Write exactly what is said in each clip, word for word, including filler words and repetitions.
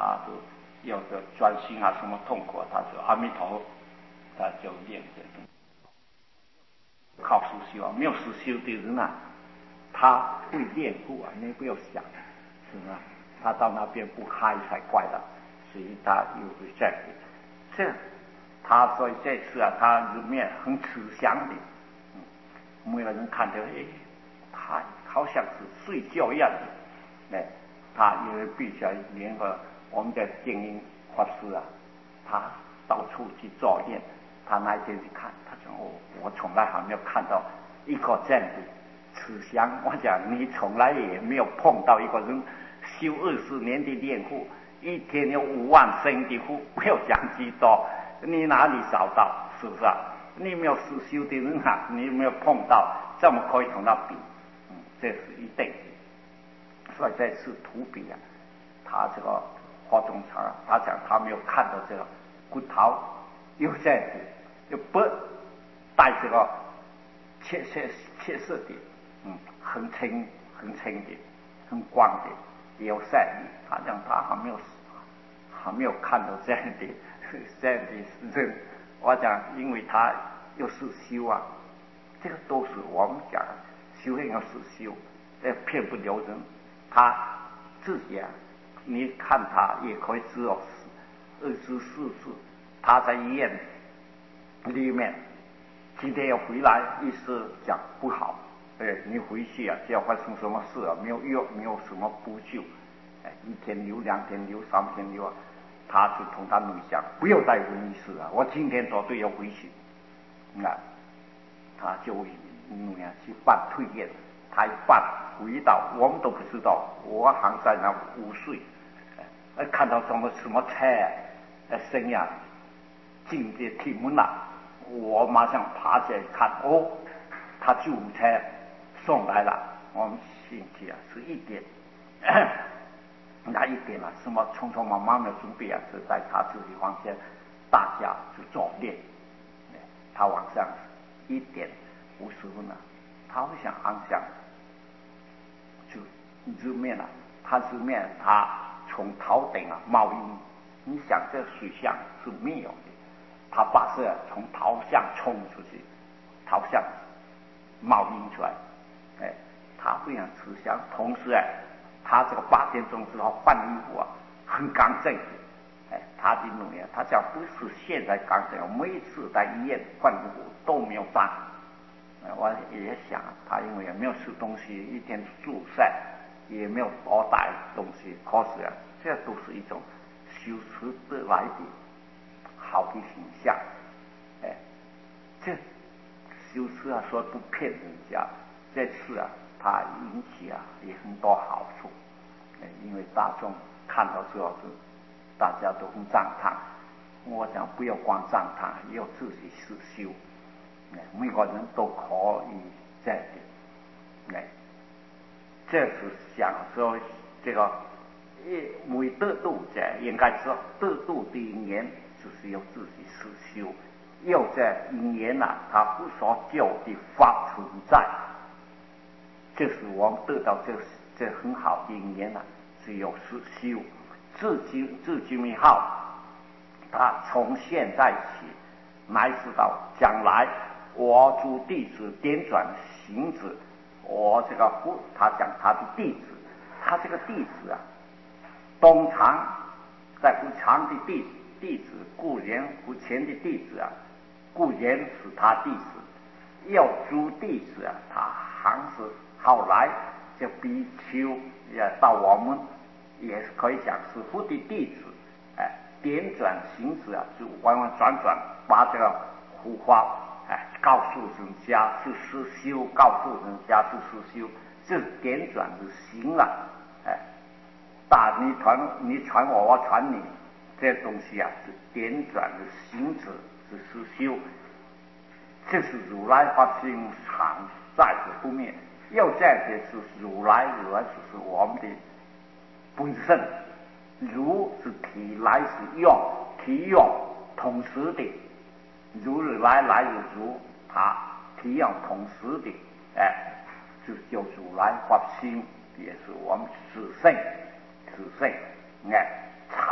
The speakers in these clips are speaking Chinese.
他就有的专心啊，什么痛苦啊，他说阿弥陀佛，他就念这种。靠实修啊，没有实修的人啊，他会练护啊，你不要想，是吧？他到那边不嗨才怪了，所以他又会这样。这他所以这次啊，他里面很慈祥的，嗯，没有人看到，哎，他好像是睡觉一样的，哎，他因为必须要联合我们的精英法师啊，他到处去作练。他那一天去看，他说：“哦，我从来还没有看到一个这样的慈祥。”我讲你从来也没有碰到一个人修二十年的练护，一天有五万声的护，不要讲几多，你哪里找到？是不是啊？你没有实修的人啊，你没有碰到，怎么可以同他比？嗯，这是一定的。所以这次图比啊，他这个华中场啊，他讲他没有看到这个骨头有这样的。就不带这个切色切色的，嗯，很清很清的，很光的，有善意。他讲他还没有还没有看到这样的这样的人。我讲，因为他又是修啊，这个都是我们讲修行要是修，这骗不了人。他自己啊，你看他也可以知道二十四次他在医院里面，今天要回来，意思讲不好，哎，你回去啊，只要发生什么事啊，没有药，没有什么补救，哎，一天留，两天留，三天留啊，他就同他女讲，不要再问医师啊，我今天绝对要回去，啊，他就女啊去办退院，他一办回到，我们都不知道，我还在那午睡，哎，看到什么什么车，哎，声呀，进的铁门了。我马上爬起来看，哦，他救护车送来了。我们星期啊是一点，那一点啊，什么匆匆忙忙的准备啊，是在他自己房间，大家就作练。他晚上一点五十分了，他会想安详，就日面了、啊，他日面他从头顶啊冒烟，你想这水象是没有的。他把这从头上冲出去，头上冒烟出来，哎，他非常慈祥。同时哎，他这个八点钟之后换衣服啊，很干净。哎，他的女儿，他讲不是现在干净，每一次在医院换衣服都没有脏。我也想，他因为也没有吃东西，一天住晒，也没有多带东西，可是啊，这都是一种修持得来的。好的形象，哎，这修持啊，说不骗人家，这次啊，他引起啊也很多好处，哎，因为大众看到之后是大家都很赞叹。我讲不要光赞叹，要自己实修，哎，每个人都可以这样的，哎，这是想说这个，为得度者应该知道得度的因缘。就是要自己实修，要在因缘啊，它不所教的法存在，这是我们得到这这很好的因缘啊，只有实修。至今至今以后，他从现在起，乃至到将来，我诸弟子点转行止，我这个不，他讲他的弟子，他这个弟子啊，东常在不常的弟子。弟子固然不前的弟子啊，固然是他弟子，要诸弟子啊，他还是后来就比丘也到我们也是可以讲是佛的弟子，哎，点转行止啊，就弯弯转转把这个护法哎告诉人家是实修，告诉人家是实修，这点转的行了，哎，大你传你传我，我传你。这东西啊，是点转的行止，是实修，这是如来法性常在的不灭。要这样的是如来，如来就是我们的本身，如是体，来是用，体用同时的，如来来有如，它体用同时的，哎，就叫如来法性，也是我们自性，自性，哎。常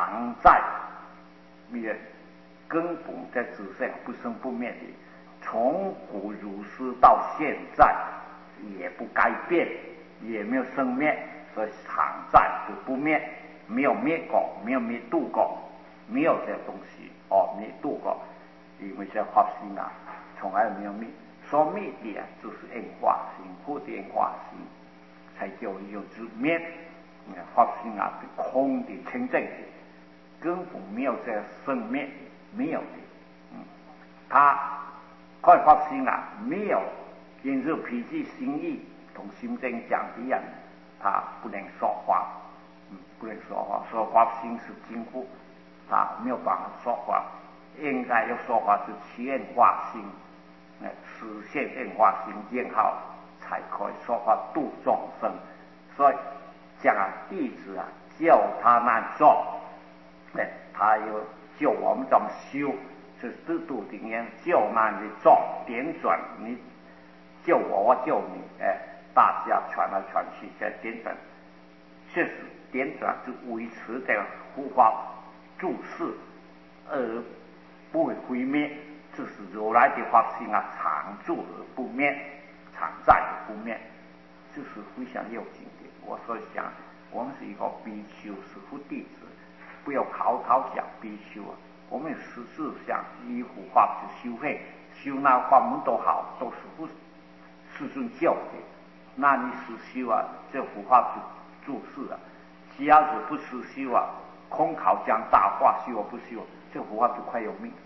常在，也根本在自身不生不灭的，从古如是到现在也不改变，也没有生灭，所以常在就不灭，没有灭过，没有灭度过，没有这东西哦灭度过，因为这法性啊从来没有灭，所灭的啊就是因化性，或者因化性才叫有之灭。法性啊是空的清净的，根本没有这生灭，没有的。嗯，他开法性啊没有因着脾气心意同心经讲的一样，他不能说话，嗯，不能说话，说法性是近乎，他没有办法说话，应该要说话是显化性，呃，实现变化性变好，才可以说话度众生，所以。讲啊，弟子啊，叫他那做，哎，他又叫我们怎么修，是制度里面叫那你做点转，你救我，我救你，哎，大家传来传去，在点转，确实点转是维持这个护法注释而不会毁灭，这是如来的法性啊，常住而不灭，常在而不灭，这是非常要紧的。我所想，我们是一个比丘，是护弟子，不要口头讲比丘啊，我们实质上依护法去修会，修那法门都好，都是不世尊教的。那你实修啊，这护法注释啊，只要是不实修啊，空口讲大话，修不修，这护法就快有命，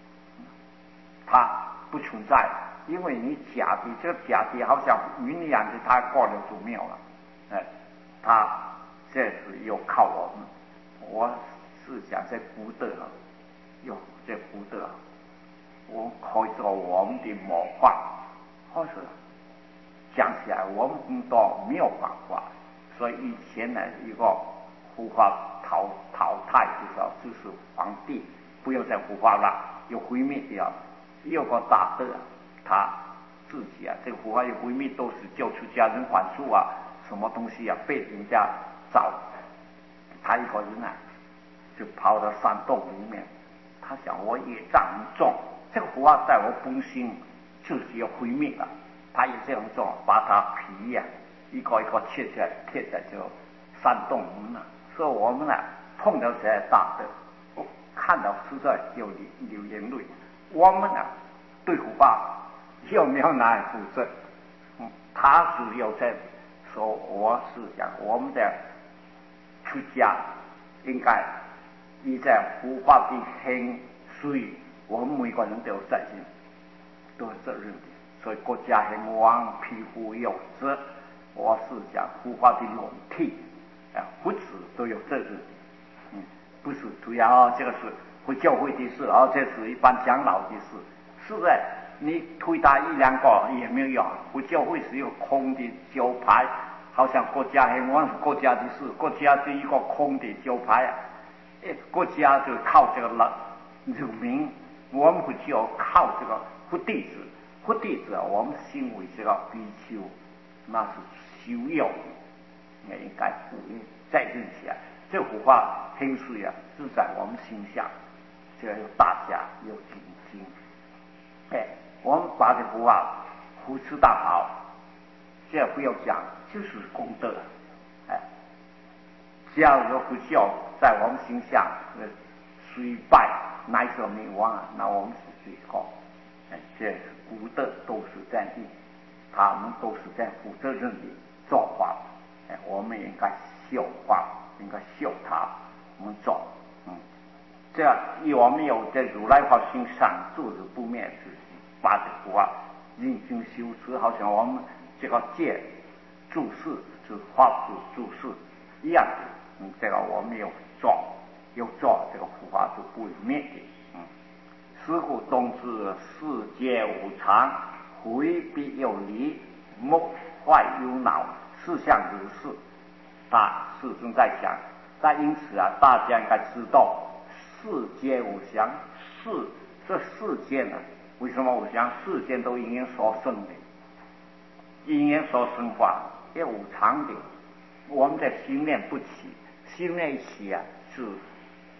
它不存在，因为你假的，这个假的好像云一样的，它过了就没有了。哎，他这是又靠我们，我是想在福德啊，哟，这福德啊，我可以做我们的模范，或者讲起来我们很多没有办法，所以以前呢一个护法淘淘汰的时候，就是皇帝不要再护法了，又毁灭掉，有个大德他自己啊，这个护法又毁灭，都是救出家人还俗啊。什么东西啊被人家找，他一个人啊就跑到山洞里面，他想我业障重，这个护法在我本心自己要毁灭了，他也这样做，把他皮呀、啊、一个一个切下来贴在这个山洞里面，所以我们啊碰到这些大的，看到实在有流眼泪，我们啊对护法有没有拿来负责？嗯，他是有在。说我是讲我们的出家应该依在护法的很，所以我们每个人都有责任，都有责任的。所以国家很亡，庇护有责。我是讲护法的龙体，啊，不止都有责任的。嗯，不是主要这个是会教会的事，而这是一般长老的事，是不是？你推他一两个也没有用，不教会是一个空的招牌，好像国家很亡是国家的事，国家是一个空的招牌啊！国家就靠这个人民，我们不就要靠这个护弟子？护弟子啊，我们心为这个比丘，那是修养，也应该鼓励再认起来。这幅画很水啊，是在我们心下，这要大家有精进。哎，我们把这幅画扶持大好，这不要讲，就是功德。哎，只要有不孝在我们心下，呃，虽败乃舍灭亡啊，那我们是最高。哎，这古德都是在地，他们都是在负责任的做法。哎，我们应该效法，应该效他，我们做。嗯，这样我们有在如来法心上住着不灭之心，把这幅画认真修持，好像我们这个戒注释是法是注释一样的。嗯，这个我们有做，有做这个护法是不会灭的。嗯，是故冬至世界无常，回必有离，莫坏忧恼，事相如是。大世尊在讲，但因此啊，大家应该知道世间无常，世这世间呢、啊，为什么无常？世间都因缘所生的，因缘所生法也无常的。我们的心念不起，心念一起啊，是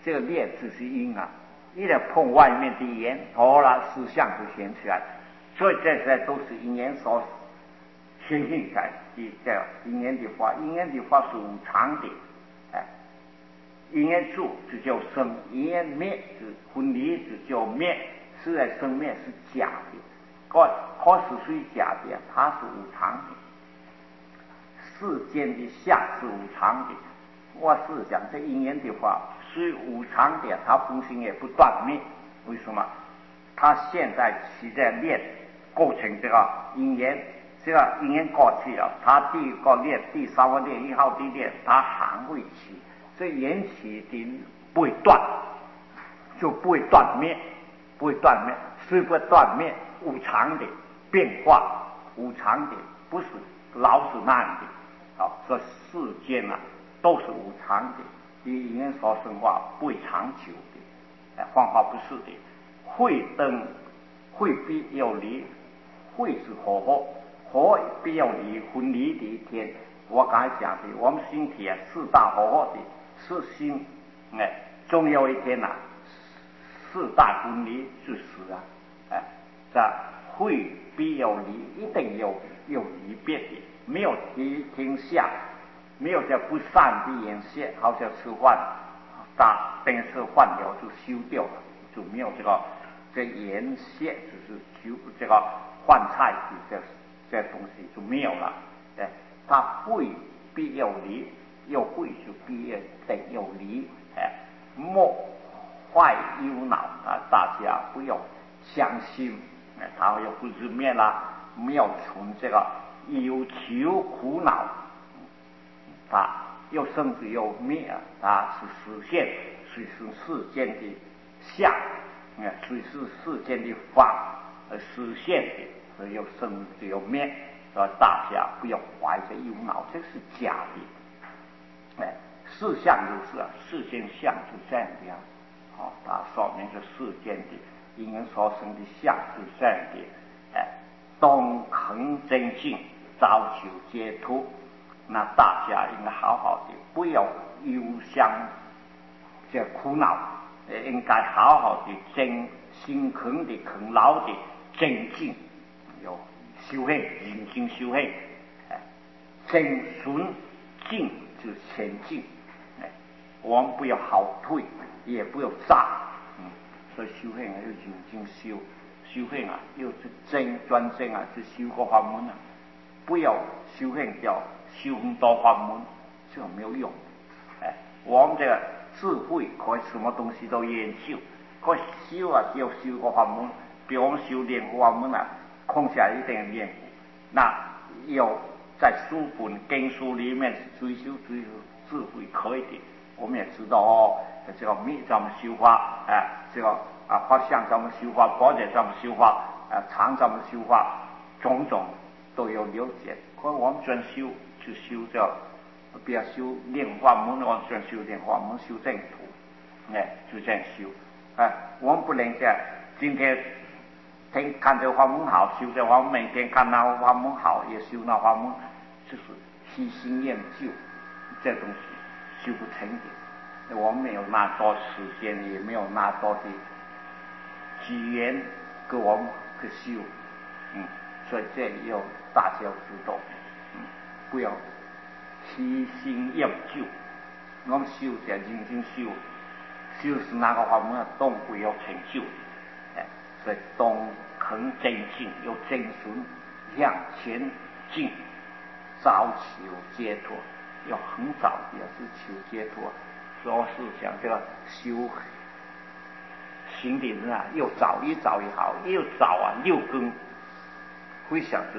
这个念只是因啊，一旦碰外面的言，好了，思想就显出来。所以这些都是因缘所显现出来的这因缘的法，因缘的法是无常的，哎，因缘住就叫生，因缘灭就分离就叫灭，是在生灭是假的，可可是属于假的，它是无常的。世间的相是无常的，我是讲这因缘的话是无常的，它本身也不断灭。为什么？它现在是在练构成这个因缘，这个因缘过去了，它第一个练、第三个练、一号的练，它还会起，这缘起的不会断，就不会断灭，不会断灭，虽不断灭，无常的变化，无常的不是老是那样的。啊，这世间啊都是无常的，因缘所生化不会长久的，哎，幻化不是的。慧灯慧必要离，慧是火火，火必要离，分离的一天。我刚才讲的，我们身体啊四大火火的，是心，哎，终有一天呐、啊，四大分离就死啊，哎，这慧必要离，一定有有离别的。没有提停下，没有这不善的眼线，好像吃饭，打等吃饭了就休掉了，就没有这个这眼线，就是休这个换菜的这这东西就没有了。哎，他会必要离，又会就必要得要离。哎，莫坏忧恼啊，大家不要相信，哎，他又不是灭了，没有从这个。有求苦恼，它又生死又灭，它是实现，虽是世间的相，啊，虽是世间的法而实现的，所以又生死又灭，所以大家不要怀着忧恼，这是假的。哎，世相就是啊，世间相就这样的啊，好，它说明是世间的因缘所生的相就这样的，哎，东肯真进。早求解脱，那大家应该好好的，不要忧伤这苦恼，应该好好的真心恳的恳劳的精进，有修行，认真修行，哎，真顺进就前进，哎，我们不要后退，也不要炸，嗯，所以修行啊要认真修，修行啊要是真专正啊，就修个法门啊。不要修行叫修很多法门，这个没有用。哎，我们这个智慧可以什么东西都研究，可以修啊，就修个法门。比如我们修炼法门啊，空下一定练。那有在书本经书里面追求追求智慧可以的，我们也知道哦，这个密怎么修法，哎，这个啊法相怎么修法，宝典怎么修法，啊常怎么修法，种种。都有了解，可我们专修就修叫，不要修炼法门，我们专修炼法门，修正途，哎，就这样修。哎，我们不能讲今天听看这法门好，修这法门，每天看那法门好，也修那法门，就是悉心研究，这东西修不成的。我们没有那多时间，也没有那多的机缘给我们去修，嗯。所以这里要大家要知道，嗯，不要悉心研究。我们修者认真修，修是哪个法门，都会有成就的。哎，所以东肯真进，要真顺向前进，早求解脱，要很早的要是求解脱。所以我是讲这个修行的人啊，又早越早越好，越早啊六根。会想是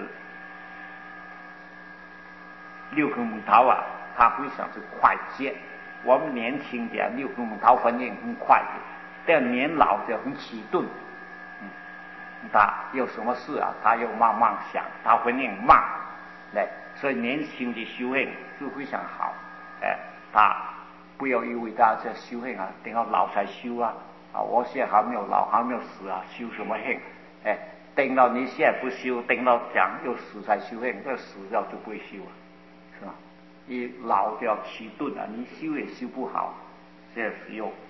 六根木头啊，它会想是快捷。我们年轻的六根木头反应很快的，但年老的很迟钝。嗯，他有什么事啊，他又慢慢想，他反应慢。来，所以年轻的修行就非常好。哎，他不要以为他这修行啊，等到老才修啊。啊，我现在还没有老，还没有死啊，修什么行？哎。等到你现在不修，等到讲又死才修行，这死掉就不会修了，是吧？你老就要迟钝了，你修也修不好，这是有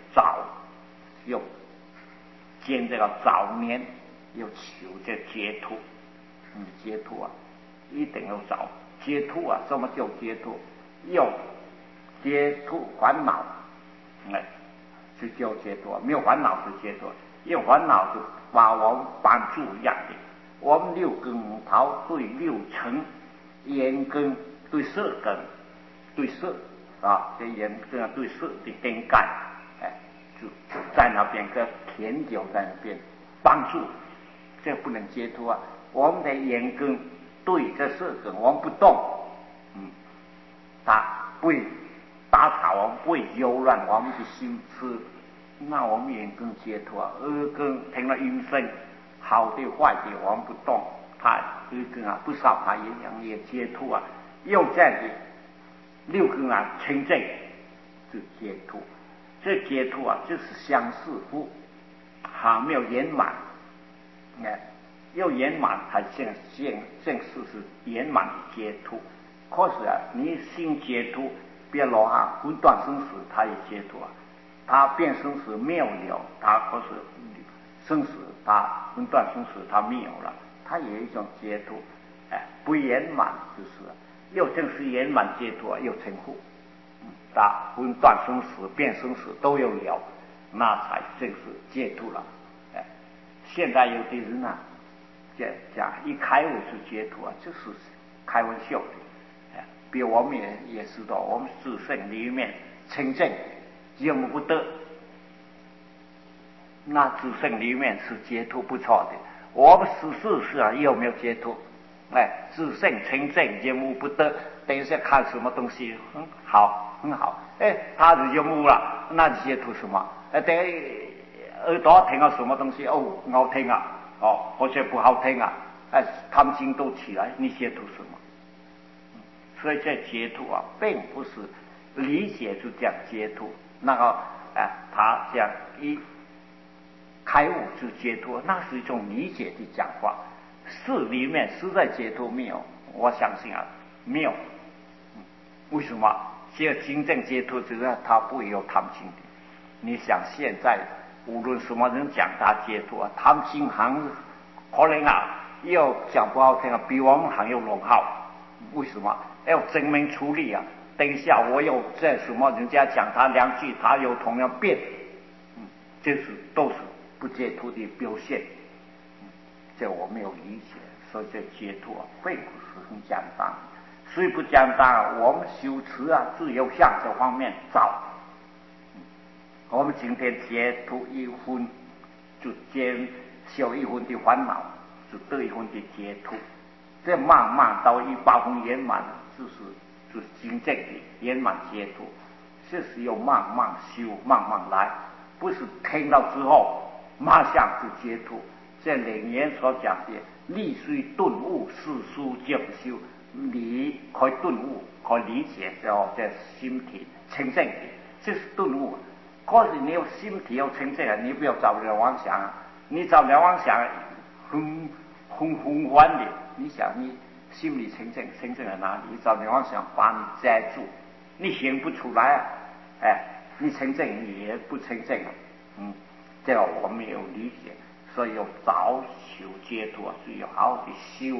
早，又见这个早年，又求这解脱。嗯，解脱啊，一定要找解脱啊！什么叫解脱？要解脱烦恼，哎，就叫解脱。没有烦恼是解脱，有烦恼就把我们绑住一样的。我们六根五桃对六尘，眼根对色根，对色啊，这眼根啊对色的根盖，哎，就在那边个田脚在那边帮助，这不能解脱啊！我们的眼根对着色根，我们不动，嗯，它不会打岔，我们不会扰乱我们的心思，那我们眼根解脱啊。耳根听了音声，好的坏的我们不动，它耳根啊不受它影响也解脱啊。又这样的六根啊清净就解脱，这解脱啊就是相似乎还没有圆满，哎。要圆满才现现现实是圆满的解脱。可是啊，你心解脱，别落下分段生死，他也解脱啊。他变生死没有了，他可是生死，他分段生死他没有了，他也有一种解脱。哎，不圆满就是又正是圆满解脱又成佛。嗯，他分段生死、变生死都有了，那才正是解脱了。哎，现在有的人啊。讲一开悟是解脱啊，这是开玩笑的。哎，比如我们也也知道，我们自身里面清净，见不不得，那自身里面是解脱不错的。我们事事是啊，有没有解脱？哎，自身清净，见无不得。等一下看什么东西很好，很好，哎，他就就悟了，那解脱什么？哎，等耳朵听到什么东西，哦，好听啊。哦，或者不好听啊，哎，贪心都起来，你解脱什么？嗯，所以这解脱啊，并不是理解就讲解脱，那个哎，他讲一开悟就解脱，那是一种理解的讲法。事里面实在解脱没有？我相信啊，没有。嗯，为什么？只真正解脱就是他不会有贪心的。你想现在。无论什么人讲他解脱啊，他们心行可能啊，要讲不好听啊，比我们还要浓厚。为什么？要证明出力啊！等一下我有这什么人家讲他两句，他有同样变，嗯，这是都是不解脱的表现。嗯，这我没有理解，所以这解脱啊，并不是很简单。虽不简单啊，我们修持啊，只有向这方面找。我们今天解脱一分，就减小一分的烦恼，就得一分的解脱。这慢慢到一八分圆满，就是就是真正的圆满解脱。这是要慢慢修，慢慢来，不是听到之后马上就解脱。这楞严所讲的“力虽顿悟，世书皆不修”，你可以顿悟，可以理解到这心体清净的，这是顿悟。可是你有心体要清净啊，你不要找人妄想啊！你找人妄想，很很很欢的。你想你心里清净，清净在哪里？你找人妄想把你遮住，你行不出来啊！哎，你清净也不清净啊！嗯，这个我没有理解，所以要早求解脱，就要好好的修。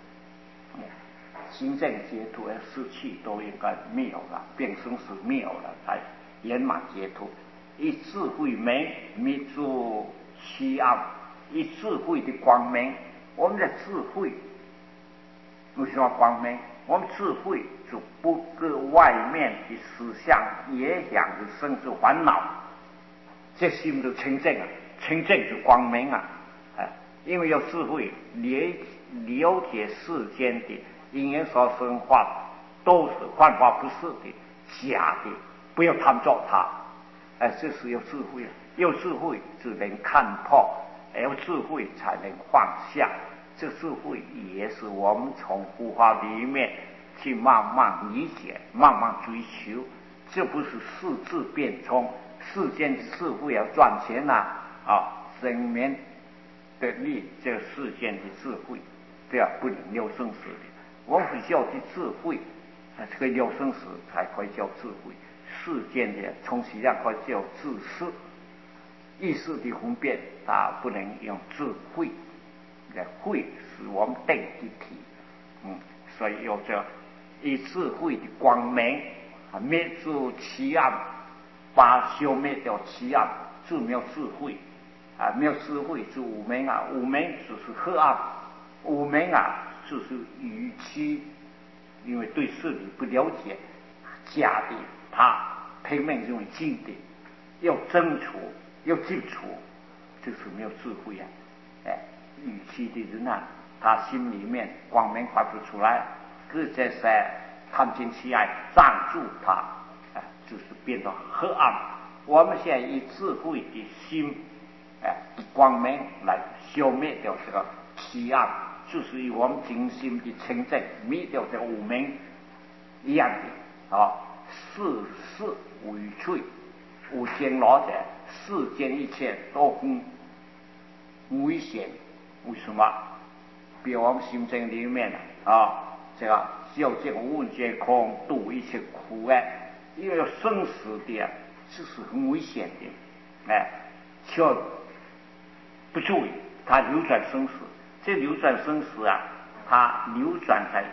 真正解脱的事气都应该没有了，变生死没有了，才圆满解脱。以智慧明灭诸虚暗，以智慧的光明，我们的智慧为什么光明？我们智慧就不跟外面的思想影响的生死烦恼，这心就清净啊，清净就光明啊！哎，因为有智慧了了解世间的因缘所生化都是幻化不实的、假的，不要贪着它。哎，这是有智慧，有智慧只能看破，有智慧才能放下。这智慧也是我们从佛法里面去慢慢理解、慢慢追求。这不是世智变通，世间的智慧要赚钱呐、啊，啊，生命的力，这个世间的智慧，这样不能有生死的。我们佛教的智慧这个有生死才可以叫智慧。世间的充其量可以叫自私，意识的分辨，它不能用智慧。慧是我们定的体，嗯，所以有着以智慧的光明啊，灭除欺暗，把消灭掉欺暗，就没有智慧啊，没有智慧就无明啊，无明就是黑暗，无明啊就是愚痴，因为对事理不了解，假的他拼命认为真的，要争取要基础，就是没有智慧啊，哎。语气的人啊，他心里面光明发不出来，这些是看见其爱障住他，哎，就是变得黑暗。我们现在以智慧的心，哎，光明来消灭掉这个欺暗，就是以我们精心的清净灭掉这个无明一样的啊。世事为趣，无间老者，世间一切都很危险。为什么？比如我们心经里面啊，这个究竟无问皆空，度一切苦哎，因为生死的，这是很危险的，哎，却不注意，它流转生死。这流转生死啊，它流转在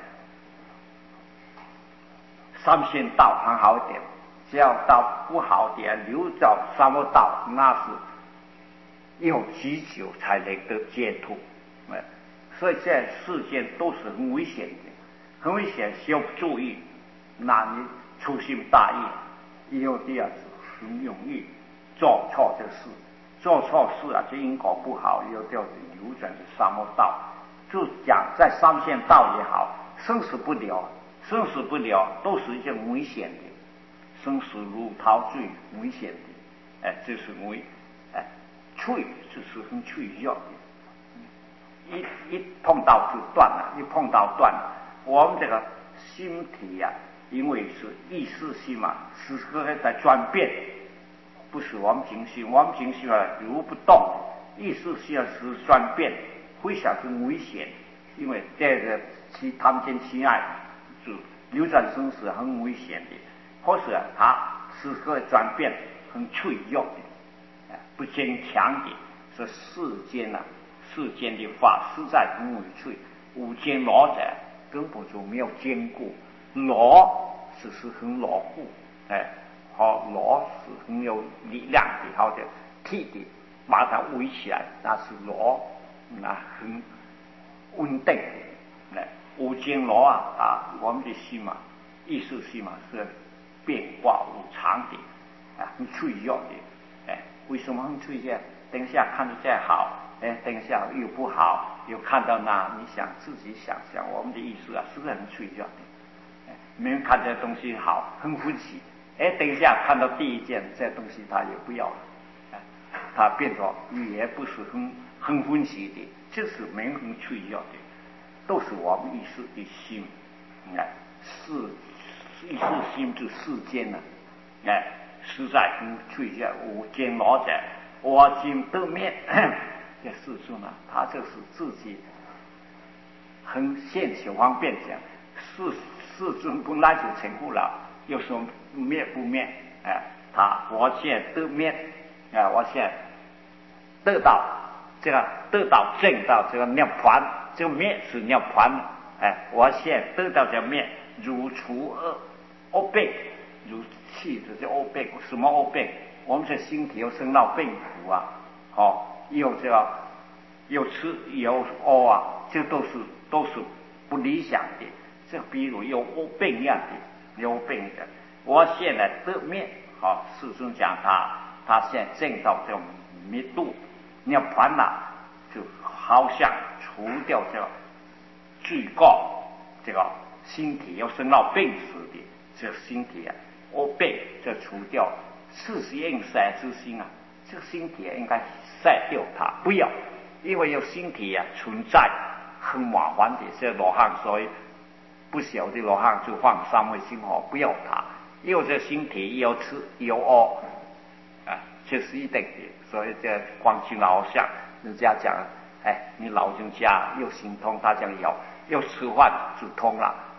三线道还好一点，只要到不好点，流到三恶道，那是。要极久才能得解脱，哎，所以在世间都是很危险的，很危险，需要注意。那你粗心大意，以后第二次很容易做错这事，做错事啊，这因果不好，又掉流转的三恶道。就讲在三线道也好，生死不了，生死不了都是一件危险的，生死如陶醉，危险的，哎，这是危。脆就是很脆弱的，一一碰到就断了，一碰到断了。我们这个心体呀、啊，因为是意识心嘛，时刻在转变，不是我们情绪，我们情绪啊如不动，意识心啊是转变，非常很危险。因为这个其贪嗔痴爱是流转生死很危险的，或是啊它时刻转变很脆弱的。不坚强的，是世间啊，世间的法实在很委屈。无坚牢者根本就没有坚固，牢只是很牢固，哎，好牢是很有力量的，好的铁的把它围起来，那是牢，那很稳定的。哎，无坚牢啊啊，我们的心嘛，意识心嘛是变化无常的，啊，很脆弱的，哎。为什么很脆弱？等一下看着再好，哎，等一下又不好，又看到那，你想自己想想，我们的意识啊，是不是很脆弱的？哎，没人看这东西好，很欢喜，哎，等一下看到第一件这东西他也不要了，哎，他变成也不是很很欢喜的，就是没人很脆弱的，都是我们意识的心，哎，世意识心就世间了，哎。实在很脆弱，无坚牢者，我今得面。这世尊呢，他就是自己很现实方便讲，世世尊本来就成不了，又说灭不灭？哎、呃，他我现在得面，哎、呃，我现在得到这个得到证到这个涅槃，这个灭是涅槃，哎、呃，我现在得到这个灭，如除恶恶病。如气这些恶病，什么恶病？我们这身体有生老病苦啊，哦，有这个有吃有屙啊，这都是都是不理想的。这比如有恶病一样的，有病的。我现在得面，好、哦，世尊讲他，他现在证到这种灭度涅槃了，就好像除掉这个罪过，这个身体有生老病死的这个身体啊。恶病就除掉，事实应舍之心啊，这个身体应该舍掉它，不要，因为有身体啊存在很麻烦的，这罗汉所以不晓得罗汉就放三味心火，不要它，因为这身体有吃有屙啊，这是一定的，所以这光去老想，人家讲，哎，你老人家又心痛，他讲有，又吃饭就通了，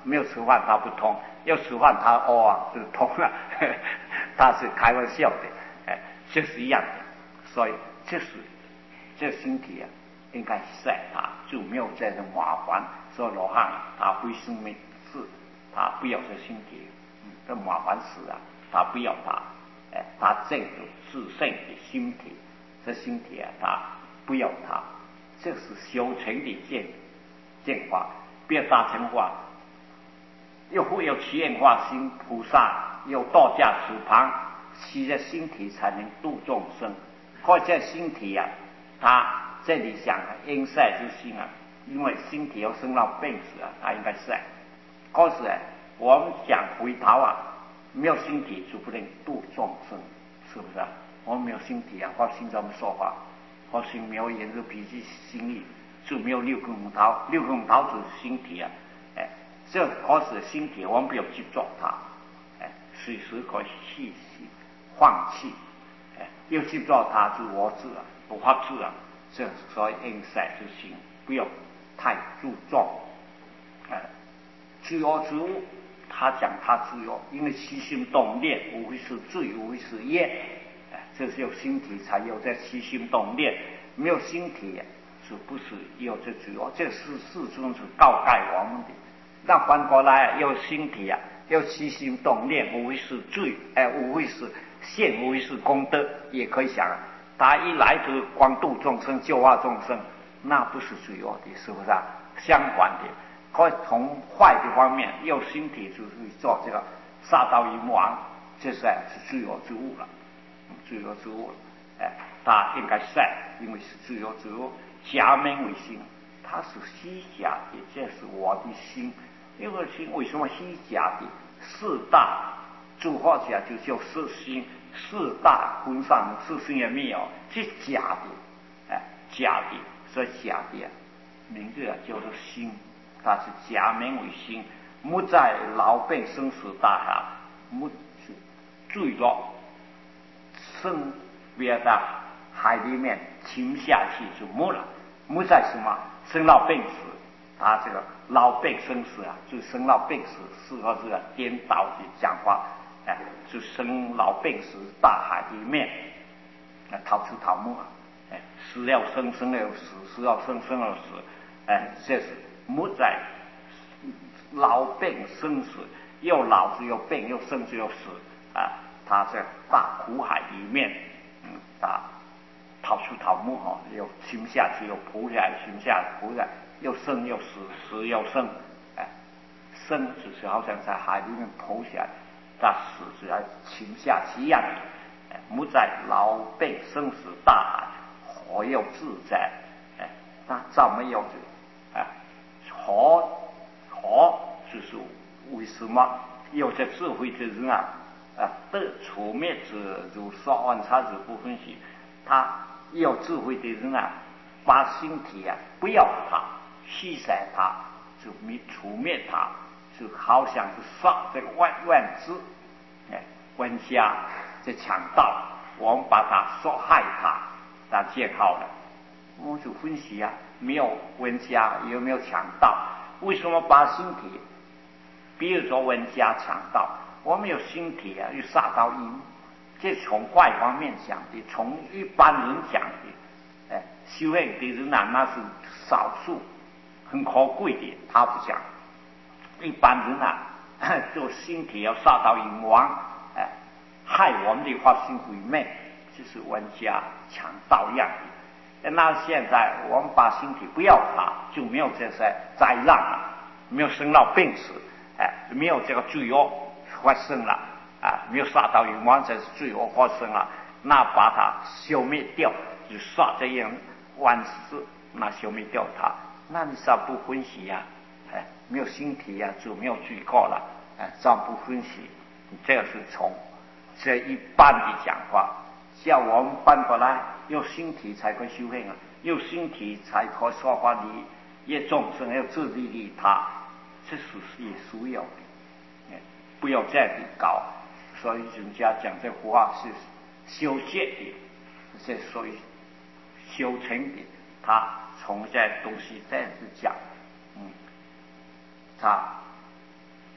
没有吃饭他不通，要吃饭他哦啊就通了，他是开玩笑的，哎，就是一样的。所以这是这身体啊，应该晒他就没有这种麻烦。所以罗汉啊，他为生命事，他不要这身体，嗯，这麻烦事啊，他不要他，哎，他这个自身的身体，这身体啊，他不要他，这是修成的见见法，不要大乘法。又会有祈愿化心菩萨，有道家主旁，其这身体才能度众生。或者身体啊，他这里想啊，应晒之心啊，因为身体要生老病死啊，他应该晒。可是啊，我们讲回头啊，没有身体就不能度众生，是不是啊？我们没有身体啊，发心这么说法，发心没有言入脾气心意，就没有六根五桃，六根五桃就是身体啊，哎，这可是身体，我们不要执着它，哎，随时可以弃息放弃。又执着它就我执了，不法执了，这所以应晒之心，不要太注重。哎，自由之物，他讲他自由，因为起心动念无非是罪，无非是业。哎，这是有身体才有这起心动念，没有身体是不是有这自由？这是世尊是告诫我们的。那反过来有身体啊，有起心动念，无非是罪，哎，无非是现无非是功德，也可以想啊，他一来就光度众生、救化众生，那不是罪恶的，是不是啊？相反的，可以从坏的方面，有身体就是做这个杀盗淫妄，这是是罪恶之物了，罪恶之物了。哎，他应该晒，因为是罪恶之物，假名为心，它是虚假的，这是我的心。因为心为什么虚假的？四大诸法家就叫四心，四大分上四心也没有，是假的，哎，假的，所以假的、啊、名字啊叫做心，它是假名为心，没在老病生死大海，没坠落生别的海里面沉下去就没了，没在什么生老病死。他这个老病生死啊，就生老病死，适合这个颠倒的讲法，哎，就生老病死大海里面，啊，逃出逃没啊，哎，死要生，生要死，死要生，生要死，哎，这是没在老病生死，又老就有病，又生就有死啊，他在大苦海里面，嗯，他逃出逃没哈，又沉下去，又浮起来，沉下浮起来。又生又死，死又生，哎，生就是好像在海里面浮起来，但死是要沉下去一样的，哎，没在老病生死大海，何有自在？哎，那怎么有这？哎，何何就是为什么有这智慧的人啊？啊，得除灭之如说万差之不分析，他有智慧的人啊，把身体啊不要他。牺牲它，就灭除灭它，就好像是杀这个万万子，哎，温家这强盗，我们把他杀害他，那建好了。我就分析啊，没有温家，也没有强盗，为什么把身体？比如说温家强盗，我们有身体啊，有杀盗淫，这从坏方面讲的，从一般人讲的，哎，修行的人啊，那是少数。很可贵的，他不讲。一般人啊，做身体要杀盗淫妄，哎，害我们的法心毁灭，就是文家强盗样的。那现在我们把身体不要它，就没有这些灾难了，没有生老病死，哎，没有这个罪恶发生了，啊，没有杀盗淫妄，这是罪恶发生了，那把它消灭掉，就杀这样万事，那消灭掉它。那你咋不分析呀、啊？哎，没有身体呀、啊，就没有罪过了。哎，咋不分析？这个是从这一般的讲法，叫我们搬过来，有身体才可以修行啊，有身体才可以说法利益众生，要自利利他，这是也属有的。哎，不要这样的搞。所以人家讲这话是修戒的，这属于修成的，他。从这东西这样子讲，嗯，他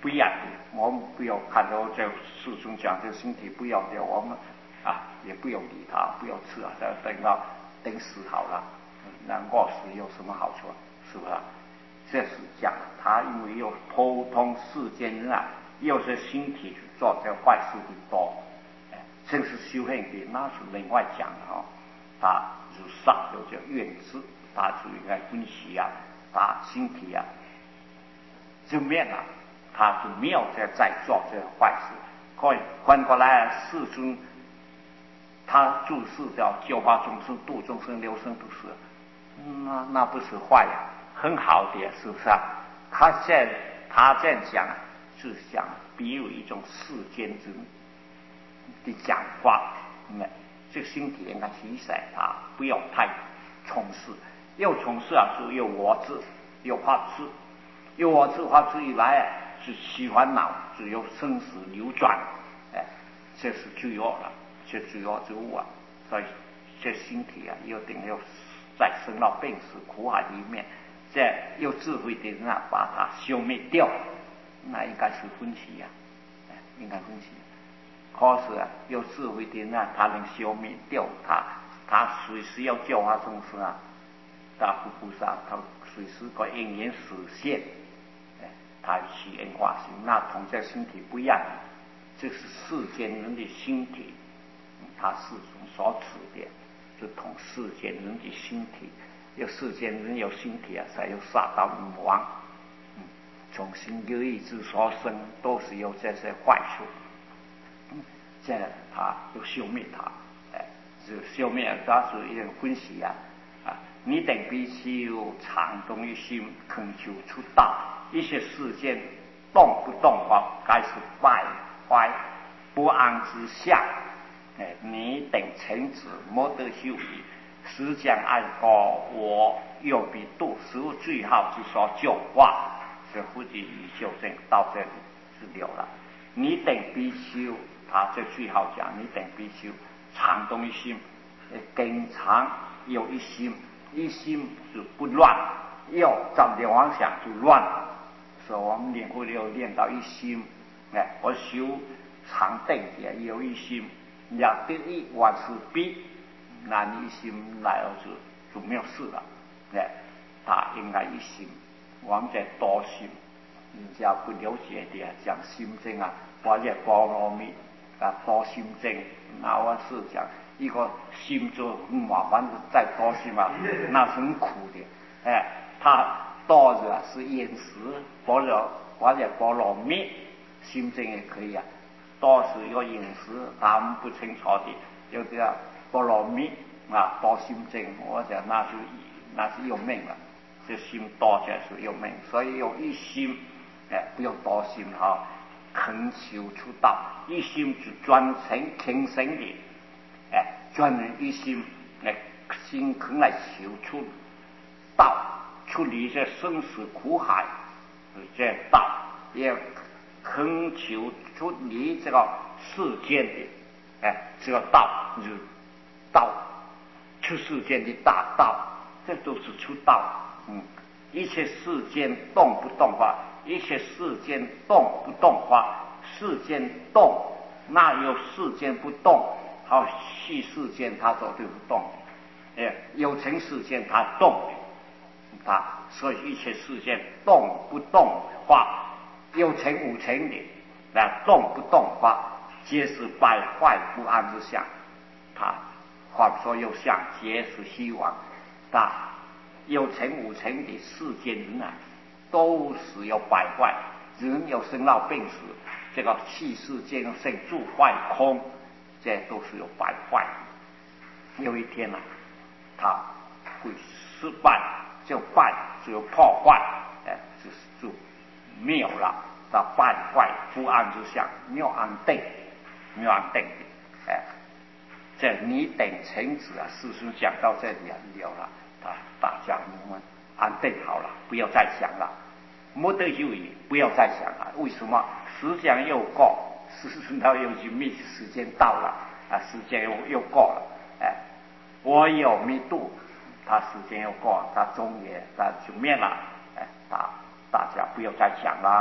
不一样的。我们不要看到这师兄讲这身体不要掉，我们啊也不要理他，不要吃啊，等到等死好了，那饿死有什么好处？是不是？这是讲他因为有普通世间人啊，有些身体去做这坏事的多，哎，正是修行的那是另外讲的哈、哦。他如上有叫愿知，他就应该分析啊，他身体啊就灭了，他就没有再再做这坏事。可以换过来，世尊他注释叫教化众生、度众生、留生度世，那那不是坏呀、啊，很好的，是不是啊？他现他这样讲，是想比如一种世间之的讲话，那这个身体应该提醒他不要太从事，又从事啊，就有我执，有法执，有我执法执以来啊，是喜欢恼，只有生死流转，哎，这是罪恶了，这罪恶之物啊，所以这身体啊，一定要在生老病死苦海里面，这有智慧的人啊，把它消灭掉，那应该是分析呀、啊，应该分析。可是啊，有智慧的人啊，他能消灭掉他，他随时要教化众生啊，大佛菩萨他随时可应缘实现，哎，他起因化性，那同这身体不一样，这是世间人的身体，他世中所指的，就同世间人的身体，有世间人有身体啊，才有杀盗淫妄，嗯，从心有意之所生，都是有这些坏处。这他就消灭他，哎，就消灭，他是一种分析啊啊！你等必须常动一心，恳求出道。一些事件动不动法，该是败坏不安之相。哎，你等臣子莫得休矣。实将按告我又必度实最好之所教化。这估计就这到这里是了了。你等必须。他这最好讲，你等必须常动一心，经常有一心，一心是不乱，要照着妄想就乱了。所以我们练过要练到一心，哎，我修常定也有一心，两得一万事必，那你一心来了就就没有事了，哎，他应该一心，我们在多心，人家不了解的讲心经啊，或者波罗蜜。啊，多心症，那我是讲一个心就很麻烦，再多心嘛，那是很苦的。哎，他多着是饮食，或者或者波罗蜜，心症也可以啊。多是一个饮食，他们不清楚的，有个波罗蜜啊，多心症，我讲那是那是有命了，这心多就是有命，所以有一心，哎，不要多心哈。恳求出道，一心是专程听生的，哎，专人一心来心恳来求出道，出离这生死苦海，这道也恳求出离这个世间的，哎，这个道就是道，出世间的大道，这都是出道，嗯，一切世间动不动化。一切世间动不动化，世间动，那有世间不动？好，细世间它都对不动，哎，有情世间它动，它所以一切世间动不动化，有情无情的，那动不动化，皆是败坏不安之相。它话说有相，皆是希望，它有情无情的世间人啊。都是要败坏，人有生老病死，这个气世间生住坏空，这都是有败坏的。有一天呢、啊，他会失败，就败就有破坏，哎，就是就没有了，他败坏不安之相，没有安定，没有安定的，哎，这你等臣子啊，师兄讲到这里啊，了了，他大家你们安定好了，不要再想了。没得有意，不要再想了。为什么？时间又过，时辰到又去密，时间到了啊，时间又又过了。哎，我有密度，他时间又过，他终也他就灭了。哎，大大家不要再想了。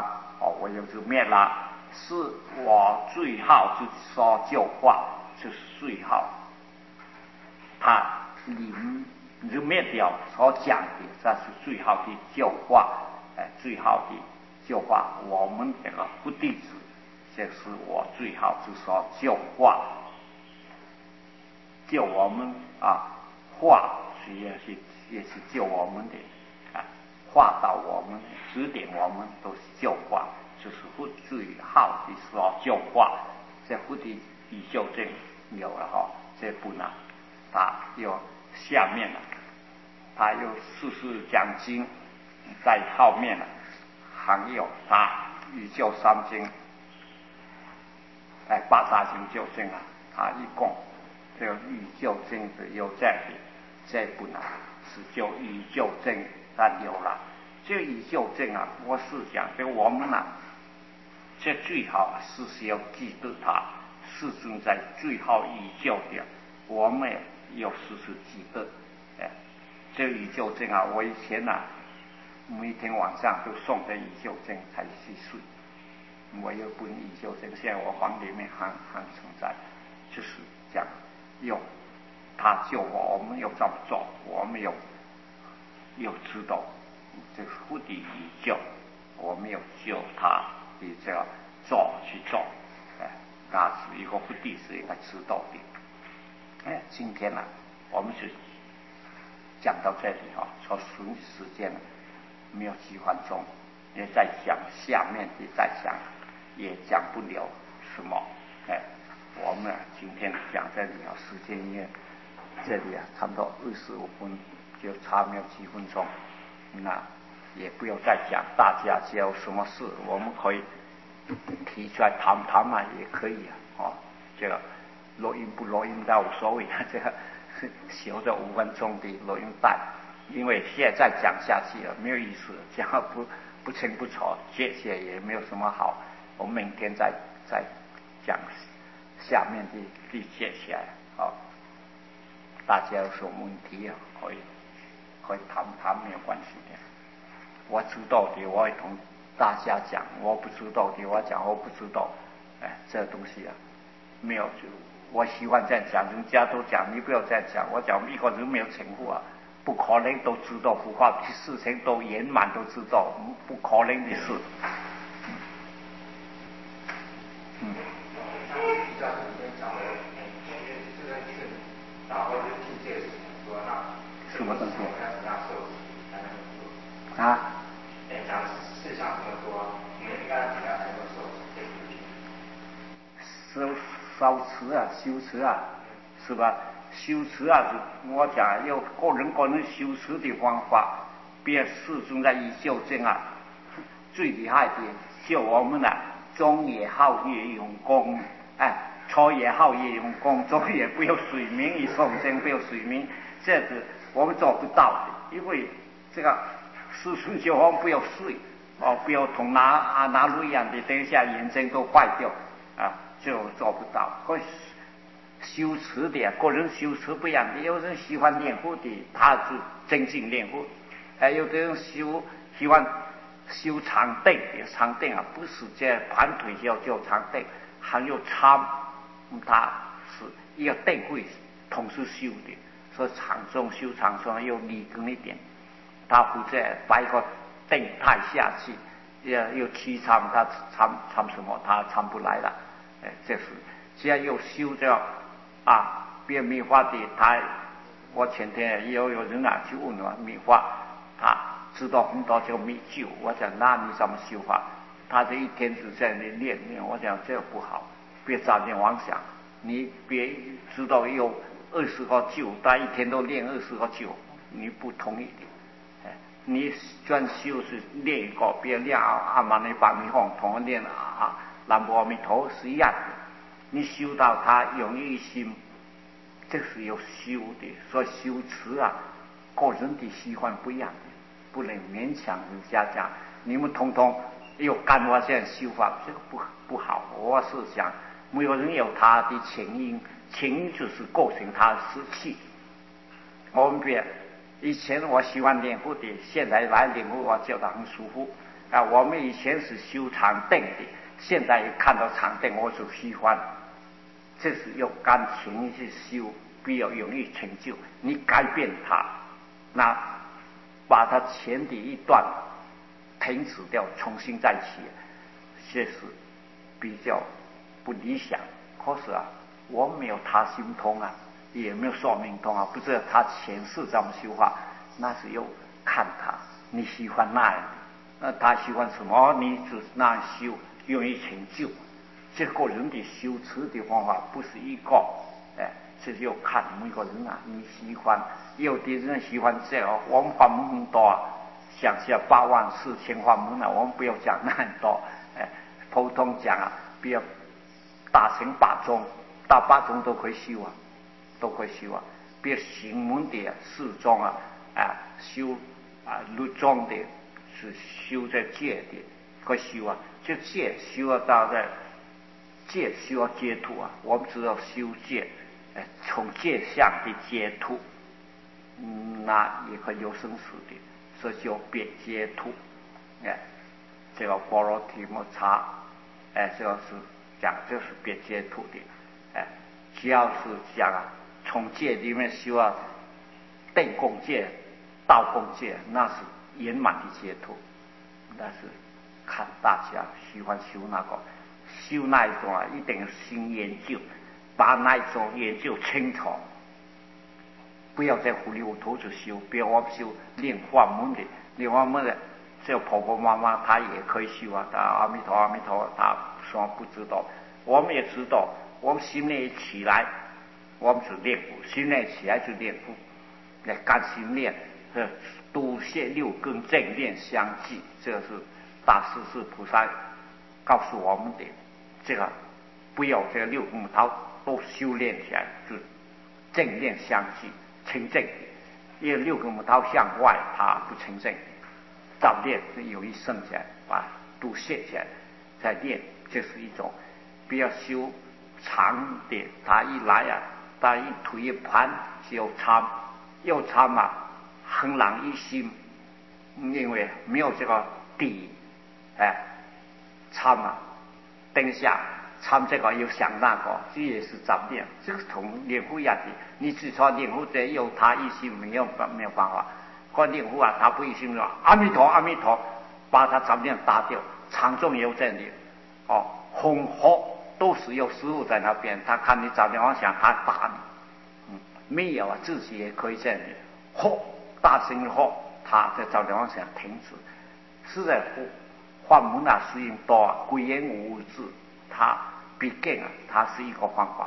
哦，我有就灭了，是我最好就说旧话，就是最好，他临就灭掉所讲的，这是最好的旧话，哎，最好的旧话，我们这个不弟子，这是我最好就说旧话，救我们啊，话也是也是救我们的啊，话到我们指点我们都是旧话，就是不最好的说旧话，这不的以修正有了哈，这不难，他有下面了，他有四世讲经在后面了，还有他以旧三经，哎，八大经究竟啊，他一共这个以旧经的有这样的，这不难，是就以旧经但有了，这以旧经啊，我是讲这我们啊，这最好是是要记得它，始终在最好以旧的，我们要时时记得，哎，这以旧经啊，我以前啊，每天晚上都诵这以旧经才去睡。我有本以旧经，现在我房里面还还存在，就是讲用他救我，我们要这么做，我们有有知道这目的以救，我们要救他的这个做去做，哎，那是一个目的是应该知道的。哎，今天呢、啊，我们是讲到这里哈、哦，说顺时间了，没有几分钟，也在讲下面的在讲。也讲不了什么，哎，我们、啊、今天讲这里啊，时间也这里啊，差不多二十五分，就差没有几分钟，那也不要再讲，大家只要什么事，我们可以提出来谈谈嘛，也可以啊，哦，这个录音不录音倒无所谓啊，这个修这五分钟的录音带，因为现在讲下去了没有意思，讲不不清不楚，谢谢也没有什么好。我们明天再再讲下面的的接下来，好、哦，大家有什么问题啊？可以可以谈谈，没有关系的。我知道的，我会同大家讲；我不知道的，我讲我不知道。哎，这东西啊，没有就我喜欢这样讲，人家都讲，你不要这样讲。我讲一个人没有成佛啊，不可能都知道佛法的事情都圆满都知道，不可能的事。嗯，什么东西？啊？修修持啊，修持啊，是吧？修持啊，我讲有个人个人修持的方法，别始终在以修正啊，最厉害的就我们啊。中也好也用功，哎，错也好也用功，中也不要睡眠，一诵经不要睡眠，这个我们做不到的，因为这个师兄教我们不要睡，哦，不要同拿啊拿路一样的，等一下眼睛都坏掉啊，就做不到。可修持的，个人修持不一样的，有人喜欢练佛的，他是真正练佛，还有的人修喜欢。修长凳的长凳啊，不是这盘腿要叫长凳，还有长，它是一个凳会同时修的，所以长中修长中要理根一点，他不再把一个凳太下去，要又气长，他长长什么，他长不来了，哎，这是只要有修这啊，别米花的，他我前天也有有人啊去问我米花，他。知道很多叫没救，我讲那你怎么修法？他这一天只在那练练，我讲这不好，别早点妄想。你别知道有二十个救，他一天都练二十个救，你不同意的。哎，你专修是练一个，别练阿弥那把弥吽，同样练啊南无阿弥陀是一样的。你修到他用一心，这是有修的，所以修持啊，个人的喜欢不一样的。不能勉强人家讲，你们通通又干我这样修法，这个不不好。我是想，每个人有他的情因，情因就是构成他的湿气。我们别以前我喜欢练佛的，现在来练佛我觉得很舒服啊，我们以前是修长定的，现在一看到长定我就喜欢，这是用感情去修，比较容易成就。你改变它，那把它前的一段停止掉，重新再起，这是比较不理想。可是啊，我没有他心通啊，也没有说明通啊，不知道他前世怎么修法，那是要看他你喜欢那样的，那他喜欢什么，你就那样修，容易成就。这个人的修持的方法不是一个，哎，这就要看每个人啊，你喜欢，有的人喜欢这个，我们法门很多啊，想下八万四千法门啊，我们不要讲那么多，哎，普通讲啊，不要大乘八宗，大八宗都可以修啊，都可以修啊，比如行门的四宗啊，啊修啊律宗的是修在戒的，可以修啊，就戒修啊到在戒修要解脱啊，我们知道修戒，哎，从戒相的解脱，嗯，那也可以有生死的，所以叫别解脱，哎，这个般若提摩查，哎，这个是讲就是别解脱的，哎，只要是讲啊，从戒里面修啊，定功戒、道功戒，那是圆满的解脱，但是看大家喜欢修那个。修那一种啊，一定要新研究，把那一种研究清楚，不要再糊里糊涂就修。比如我们修练法门的，练法门的，这婆婆妈妈她也可以修啊，她阿弥陀阿弥陀，她说不知道，我们也知道，我们心内起来，我们就练佛，心内起来就练佛，来干心练，呃，多谢六根正念相继，这是大势至菩萨告诉我们的。这个不要这个六根头都修炼起来，就正念相继，清正的。因为六根头向外，它不清正，早练有一剩起来，把都卸起来，再练，这是一种比较修长的。他一来啊，他一腿一盘就参，又参嘛，横朗一心，因为没有这个底，哎，参嘛。等下参这个又想那个，这也是杂念，这个同练佛一样的。你只说练佛者有他一心，没有没有办法。观练佛啊，他不一心说阿弥陀阿弥陀，把他杂念打掉。常中有这里，哦，红火都是有师傅在那边，他看你杂念妄想，他打你。嗯，没有啊，自己也可以这样的，吼大声一吼，他在杂念妄想停止，是在呼。法门啊，是用多啊，归言无字，它毕竟啊，它是一个方法。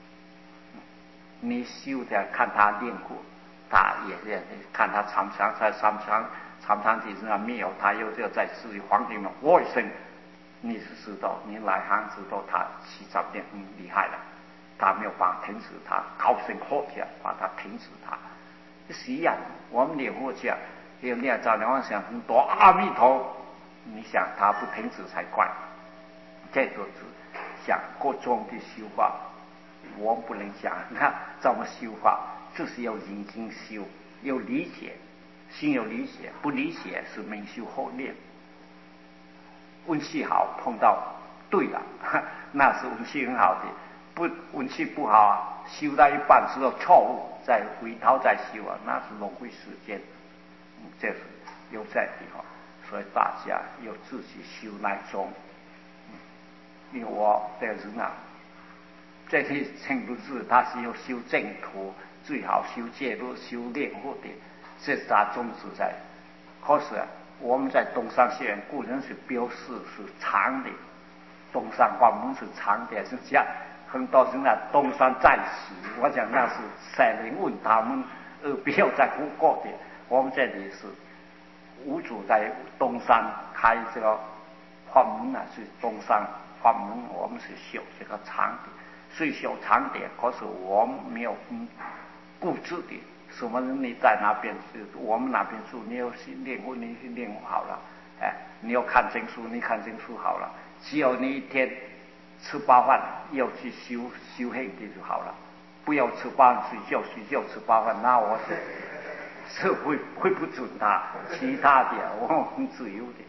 你修的看他练过，他也练，看他常常在常常常常体上没有，他又就在自己黄庭中外生，你是知道，你来行知道他起早练很厉害了，他没有办法停止他，高声喝起来把他停止他，是一样的。我们练佛讲，要练早两万想很多阿弥陀。你想他不停止才怪，这就是想各种的修法，我不能讲那怎么修法，就是要认真修，有理解，心有理解，不理解是明修后练。运气好碰到对了，那是运气很好的；不运气不好啊，修到一半知道错误，再回头再修啊，那是浪费时间。嗯，这是有在的哈。所以大家要自己修那种，因为我这个人啊，这些程度是他是要修正途，最好修戒律、修炼佛的，这是他宗旨在。可是啊，我们在东山学院，古人是标示是长的，东山法门是长的，是这样。很多人啊，东山再起，我讲那是山林问他们，而不要再胡过的。我们这里是。五祖在东山开这个法门啊，是东山法门，我们是修这个长的，虽修长点，可是我们没有嗯固执的。什么人你在那边是我们那边住，你要去练功，你去练功好了，哎，你要看经书，你看经书好了。只有你一天吃饱饭要去修修行的就好了，不要吃饱饭睡觉，睡觉吃饱饭，那我是。是会会不准他，其他的我很自由的，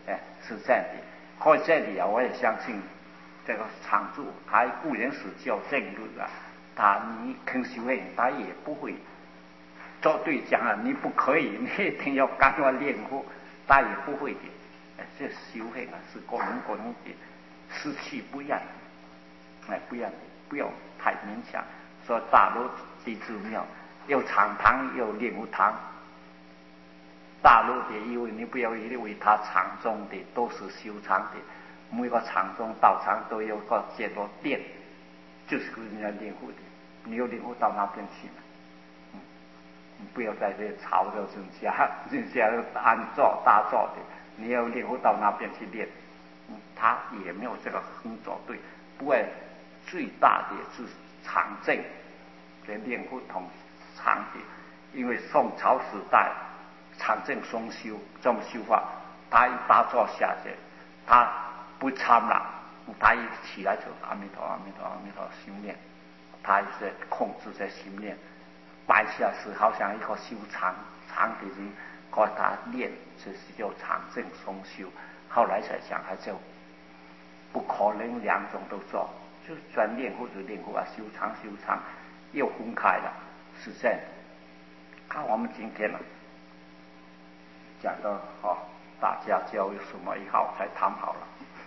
哎，是这样的。在这里啊，我也相信这个常住，他固然是叫正律啊，他你肯修行，他也不会做对讲啊，你不可以，你一定要跟我练武，他也不会的。哎，这修行啊，是各种各种的士气不一样的，哎，不一样的，不要太勉强。说大陆地寺庙有禅堂，有练武堂。大陆的，因为你不要以为它禅宗的都是修禅的，每个禅宗道场都有个叫做殿，就是给人家练武的。你有练武到那边去嘛？嗯，你不要在这吵着人家，人家安坐打坐的，你要练武到那边去练。嗯，他也没有这个很走对，不过最大的是禅正，这练武同禅的，因为宋朝时代。禅正双修这么修法，他一打坐下去，他不参了，他一起来就阿弥陀阿弥陀阿弥陀心念，他一直控制在心念，摆下是好像一个修禅禅的人，给他练，这是叫禅正双修。后来才想，他就不可能两种都做，就专练或者练或啊，修禅修禅又分开了，是这样。看我们今天了。讲到好，大家就有什么以后才谈好了。